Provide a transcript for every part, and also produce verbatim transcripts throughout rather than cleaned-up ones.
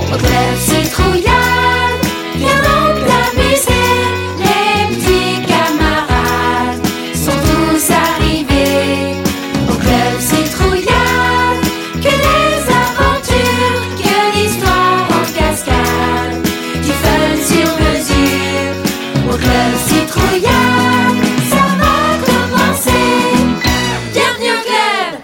Au club citrouillade, viens donc t'amuser. Les petits camarades sont tous arrivés. Au club citrouillade, que des aventures, que d'histoires en cascade, du fun sur mesure. Au club citrouillade, ça va commencer. Bienvenue au club.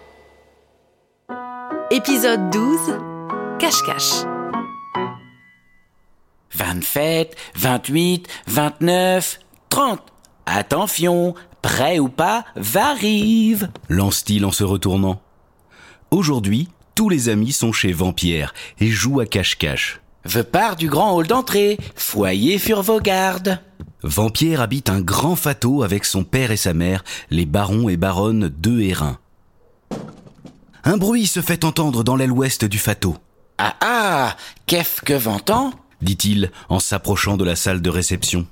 Épisode douze, Cache-cache. vingt-sept, vingt-huit, vingt-neuf, trente. Attention, prêt ou pas, j'arrive, lance-t-il en se retournant. Aujourd'hui, tous les amis sont chez Vampierre et jouent à cache-cache. Je pars du grand hall d'entrée, soyez sur vos gardes. Vampierre habite un grand château avec son père et sa mère, les barons et baronnes de Hérin. Un bruit se fait entendre dans l'aile ouest du château. Ah ah, qu'est-ce que j'entends ? Dit-il en s'approchant de la salle de réception.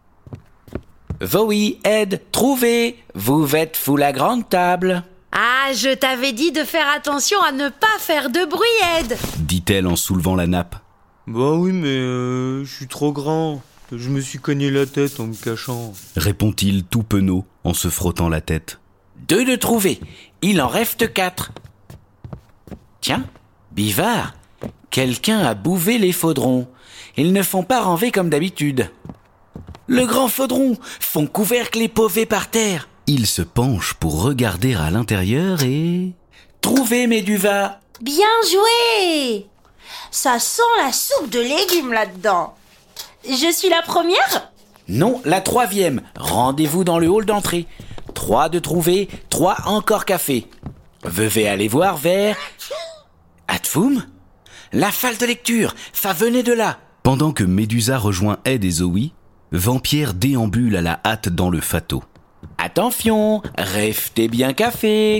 Oui, Ed, trouvez, vous êtes sous la grande table. Ah, je t'avais dit de faire attention à ne pas faire de bruit, Ed, dit-elle en soulevant la nappe. Bah oui, mais euh, je suis trop grand. Je me suis cogné la tête en me cachant. Répond-il tout penaud en se frottant la tête. Deux de trouver, il en reste quatre. Tiens, bivard, quelqu'un a bouvé les faudrons. Ils ne font pas renver comme d'habitude. Le grand faudron, son couvercle est posé par terre. Il se penche pour regarder à l'intérieur et... Trouvez, Médusa. Bien joué! Ça sent la soupe de légumes là-dedans. Je suis la première? Non, la troisième. Rendez-vous dans le hall d'entrée. Trois de trouver, trois encore café. Veuillez aller voir vers... Atfoum? La salle de lecture, ça venait de là. Pendant que Médusa rejoint Ed et Zoé, Vampierre déambule à la hâte dans le château. Attention, restez bien café.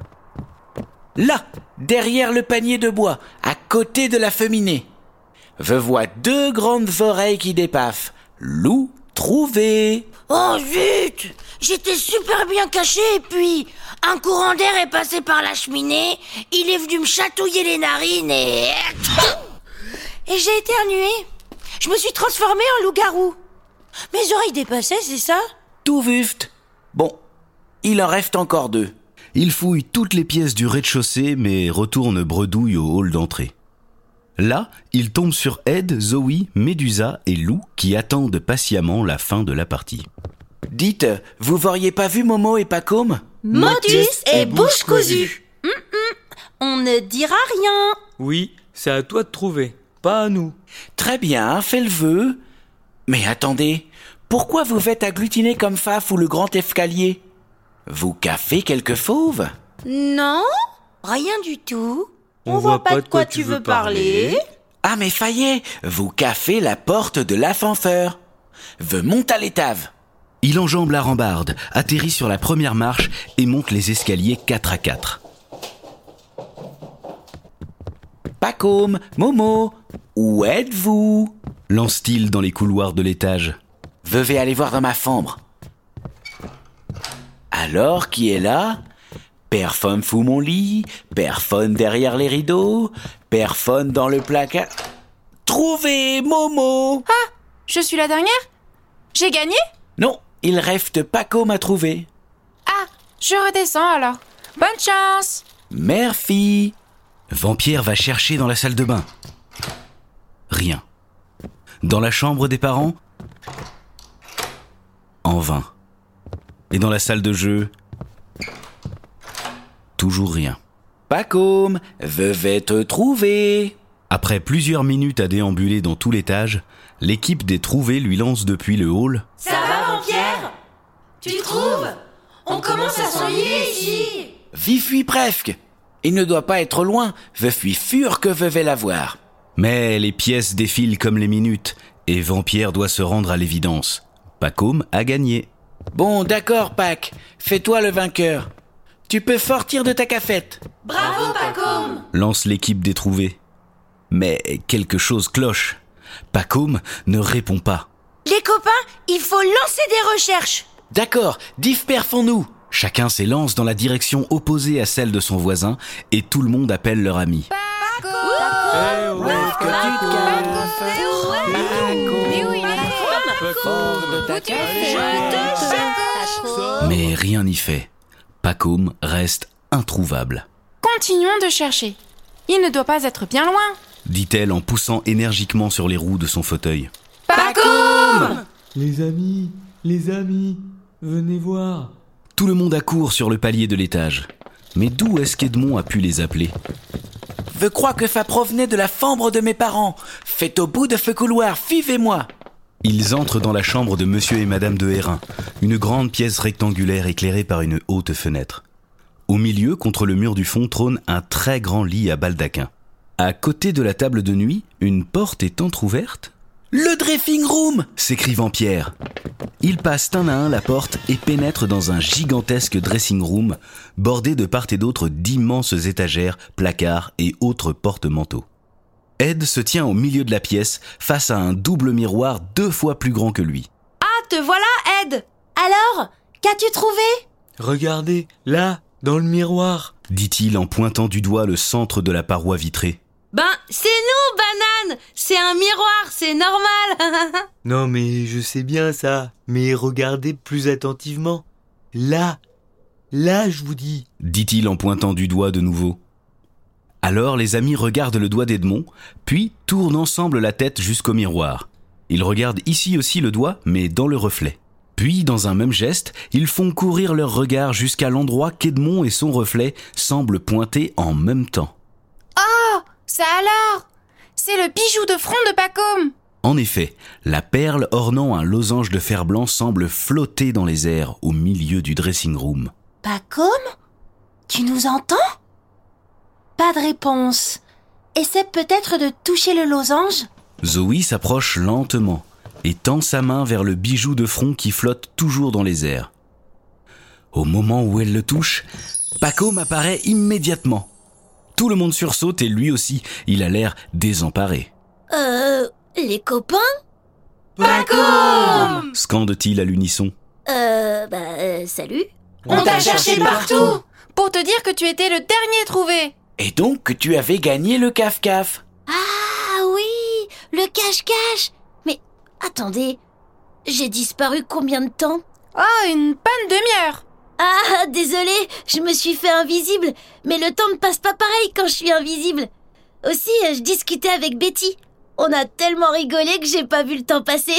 Là, derrière le panier de bois, à côté de la cheminée. Je vois deux grandes oreilles qui dépassent. Loup, trouvé. Oh zut! J'étais super bien caché et puis un courant d'air est passé par la cheminée, il est venu me chatouiller les narines et... Et j'ai éternué. Je me suis transformée en loup-garou. Mes oreilles dépassaient, c'est ça? Tout juste. Bon, il en reste encore deux. Il fouille toutes les pièces du rez-de-chaussée mais retourne bredouille au hall d'entrée. Là, il tombe sur Ed, Zoé, Médusa et Lou qui attendent patiemment la fin de la partie. Dites, vous auriez pas vu Momo et Pacôme ? Motus et bouche cousue. Mm-mm, on ne dira rien. Oui, c'est à toi de trouver, pas à nous. Très bien, fais le vœu. Mais attendez, pourquoi vous faites agglutiner comme ça sous le grand escalier ? Vous caffez quelque fauve ? Non, rien du tout. On, on voit pas de quoi tu veux parler. Ah mais ça y est, vous caffez la porte de l'ascenseur. Je monte à l'étage. Il enjambe la rambarde, atterrit sur la première marche et monte les escaliers quatre à quatre. Pacôme, Momo, où êtes-vous ? Lance-t-il dans les couloirs de l'étage. Je vais aller voir dans ma chambre. Alors, qui est là ? Personne sous mon lit, personne derrière les rideaux, personne dans le placard. Trouvez, Momo ! Ah, je suis la dernière ? J'ai gagné ? Non, il reste Pacôme à trouver. Ah, je redescends alors. Bonne chance ! Merci. Vampierre va chercher dans la salle de bain. Rien. Dans la chambre des parents ? En vain. Et dans la salle de jeu ? Toujours rien. Pacôme, je vais te trouver. Après plusieurs minutes à déambuler dans tout l'étage, l'équipe des trouvés lui lance depuis le hall. Ça va, Vampierre ? Tu trouves ? On commence à s'ennuyer ici. J'y suis presque. Il ne doit pas être loin. Je suis sûr que je vais la voir. Mais les pièces défilent comme les minutes, et Vampierre doit se rendre à l'évidence. Pacôme a gagné. Bon, d'accord, Pac. Fais-toi le vainqueur. Tu peux sortir de ta cafette. Bravo, Pacôme ! Lance l'équipe des trouvés. Mais quelque chose cloche. Pacôme ne répond pas. Les copains, il faut lancer des recherches. D'accord, dispersons-nous. Chacun s'élance dans la direction opposée à celle de son voisin et tout le monde appelle leur ami. Pacôme ! Eh ouais, que tu te casses. Mais où il est? Fort de ta cage. Mais rien n'y fait. Pacôme reste introuvable, Continuons de chercher. Il ne doit pas être bien loin. dit-elle en poussant énergiquement sur les roues de son fauteuil. Pacôme! Les amis, les amis, venez voir. Tout le monde accourt sur le palier de l'étage. Mais d'où est-ce qu'Edmond a pu les appeler? Je crois que ça provenait de la chambre de mes parents. Faites au bout de ce couloir, suivez-moi. Ils entrent dans la chambre de Monsieur et Madame de Hérin, une grande pièce rectangulaire éclairée par une haute fenêtre. Au milieu, contre le mur du fond, trône un très grand lit à baldaquin. À côté de la table de nuit, une porte est entr'ouverte. Le dressing room, s'écrie Vampierre. Ils passent un à un la porte et pénètrent dans un gigantesque dressing room, bordé de part et d'autre d'immenses étagères, placards et autres porte-manteaux. Ed se tient au milieu de la pièce, face à un double miroir deux fois plus grand que lui. Ah, te voilà, Ed! Alors, qu'as-tu trouvé? Regardez, là, dans le miroir. Dit-il en pointant du doigt le centre de la paroi vitrée. Ben, c'est nous, Banane! C'est un miroir, c'est normal! Non mais je sais bien ça, mais regardez plus attentivement. Là, là je vous dis. Dit-il en pointant du doigt de nouveau. Alors les amis regardent le doigt d'Edmond, puis tournent ensemble la tête jusqu'au miroir. Ils regardent ici aussi le doigt, mais dans le reflet. Puis, dans un même geste, ils font courir leur regard jusqu'à l'endroit qu'Edmond et son reflet semblent pointer en même temps. Oh, ça alors? C'est le bijou de front de Pacôme. En effet, la perle ornant un losange de fer blanc semble flotter dans les airs au milieu du dressing room. Pacôme? Tu nous entends? Pas de réponse. Essaie peut-être de toucher le losange? Zoé s'approche lentement et tend sa main vers le bijou de front qui flotte toujours dans les airs. Au moment où elle le touche, Pacôme apparaît immédiatement. Tout le monde sursaute et lui aussi, il a l'air désemparé. Euh, les copains? Pacôme! Scande-t-il à l'unisson. Euh, bah, euh, salut. On t'a cherché partout! Pour te dire que tu étais le dernier trouvé. Et donc que tu avais gagné le caf-caf. Ah oui, le cache-cache. Mais attendez, j'ai disparu combien de temps? Oh, une bonne demi-heure. Ah, désolé, je me suis fait invisible. Mais le temps ne passe pas pareil quand je suis invisible. Aussi, je discutais avec Betty. On a tellement rigolé que j'ai pas vu le temps passer.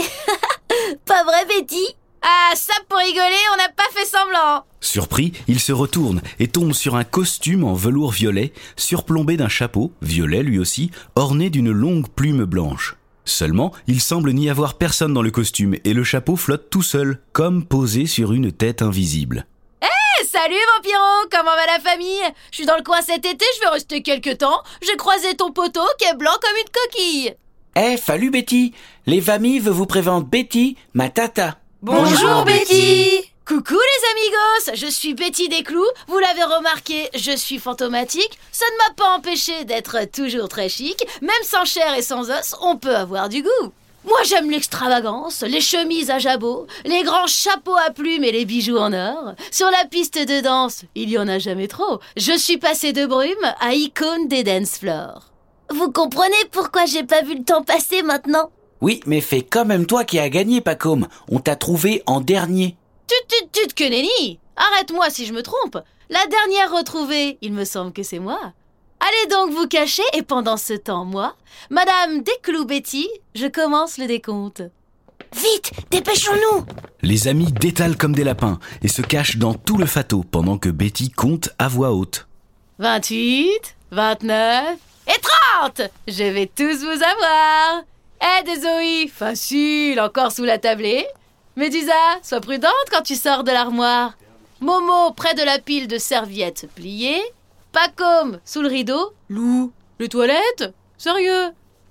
Pas vrai, Betty? Ah, ça pour rigoler, on n'a pas fait semblant. Surpris, il se retourne et tombe sur un costume en velours violet, surplombé d'un chapeau, violet lui aussi, orné d'une longue plume blanche. Seulement, il semble n'y avoir personne dans le costume et le chapeau flotte tout seul, comme posé sur une tête invisible. Hey, salut Vampiro, comment va la famille? Je suis dans le coin cet été, je vais rester quelques temps. J'ai croisé ton poteau qui est blanc comme une coquille. Eh, salut Betty. Les familles veulent vous présenter Betty, ma tata. Bonjour Betty! Coucou les amigos, je suis Betty Desclous, vous l'avez remarqué, je suis fantomatique, ça ne m'a pas empêché d'être toujours très chic, même sans chair et sans os, on peut avoir du goût. Moi j'aime l'extravagance, les chemises à jabot, les grands chapeaux à plumes et les bijoux en or. Sur la piste de danse, il y en a jamais trop, je suis passée de brume à icône des dance floors. Vous comprenez pourquoi j'ai pas vu le temps passer maintenant? Oui, mais fais quand même toi qui as gagné, Pacôme. On t'a trouvé en dernier. Tut tut tut que nenni! Arrête-moi si je me trompe. La dernière retrouvée, il me semble que c'est moi. Allez donc vous cacher et pendant ce temps, moi, Madame Desclous Betty, je commence le décompte. Vite, dépêchons-nous! Les amis détalent comme des lapins et se cachent dans tout le fatot pendant que Betty compte à voix haute. vingt-huit, vingt-neuf et trente! Je vais tous vous avoir! Eh, hey, Zoé, facile, encore sous la tablée. Médusa, sois prudente quand tu sors de l'armoire. Momo, près de la pile de serviettes pliées. Pacôme, sous le rideau. Lou, les toilettes? Sérieux?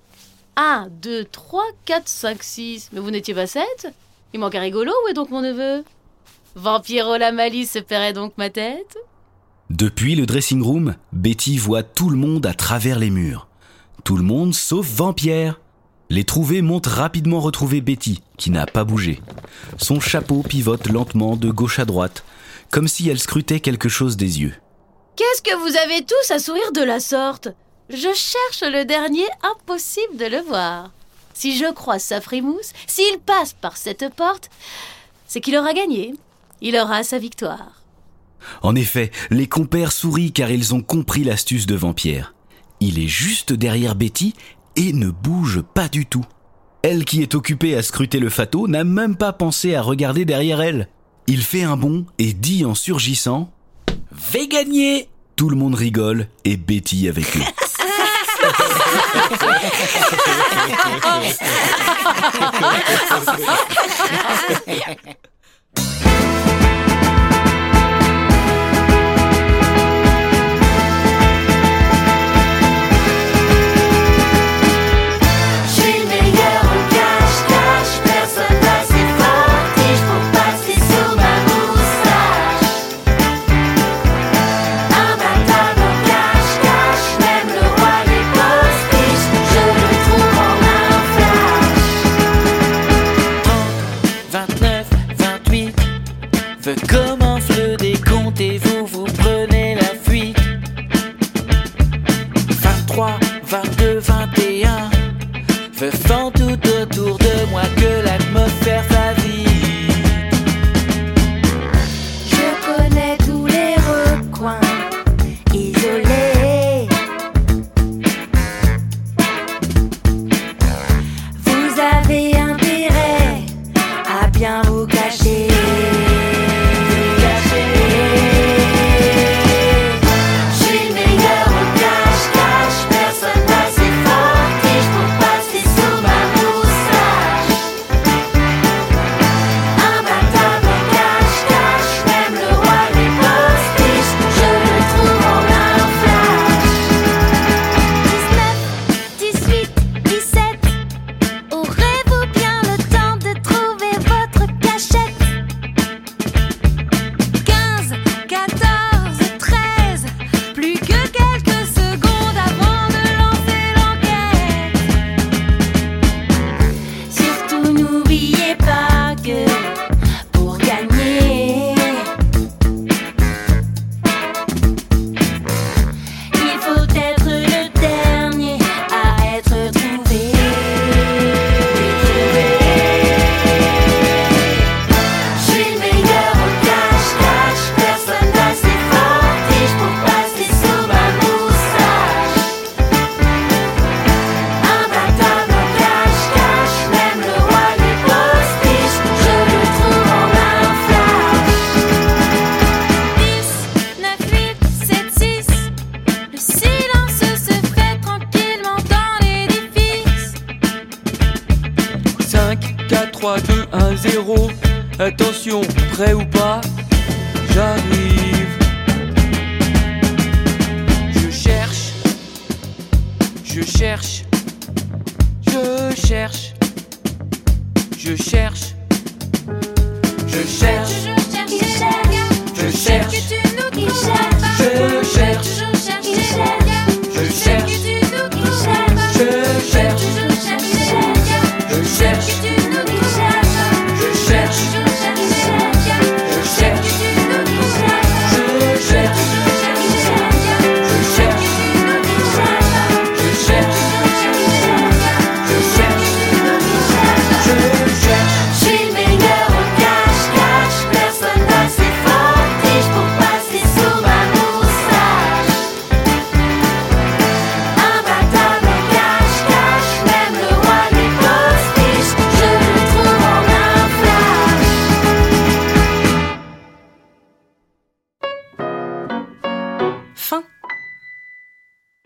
un, deux, trois, quatre, cinq, six. Mais vous n'étiez pas sept? Il manque un rigolo, où est donc mon neveu? Vampiro la malice se paierait donc ma tête? Depuis le dressing room, Betty voit tout le monde à travers les murs. Tout le monde sauf Vampierre. Les trouvés montent rapidement retrouver Betty, qui n'a pas bougé. Son chapeau pivote lentement de gauche à droite, comme si elle scrutait quelque chose des yeux. Qu'est-ce que vous avez tous à sourire de la sorte? Je cherche le dernier, impossible de le voir. Si je croise sa frimousse, s'il passe par cette porte, c'est qu'il aura gagné. Il aura sa victoire. En effet, les compères sourient car ils ont compris l'astuce de Vampierre. Il est juste derrière Betty et ne bouge pas du tout. Elle qui est occupée à scruter le fatot n'a même pas pensé à regarder derrière elle. Il fait un bond et dit en surgissant « Vais gagner !» Tout le monde rigole et Betty avec lui. Commence le décompte et vous vous prenez la fuite. Vingt-trois, vingt-deux, vingt et un. Feu fend tout autour de moi que l'atmosphère s'agite. Je connais tous les recoins isolés. Vous avez intérêt à bien vous cacher. trois, deux, un, zéro. Attention, prêt ou pas? J'arrive. Je cherche. Je cherche. Je cherche. Je cherche. Je cherche. Je cherche. Je cherche. Je cherche.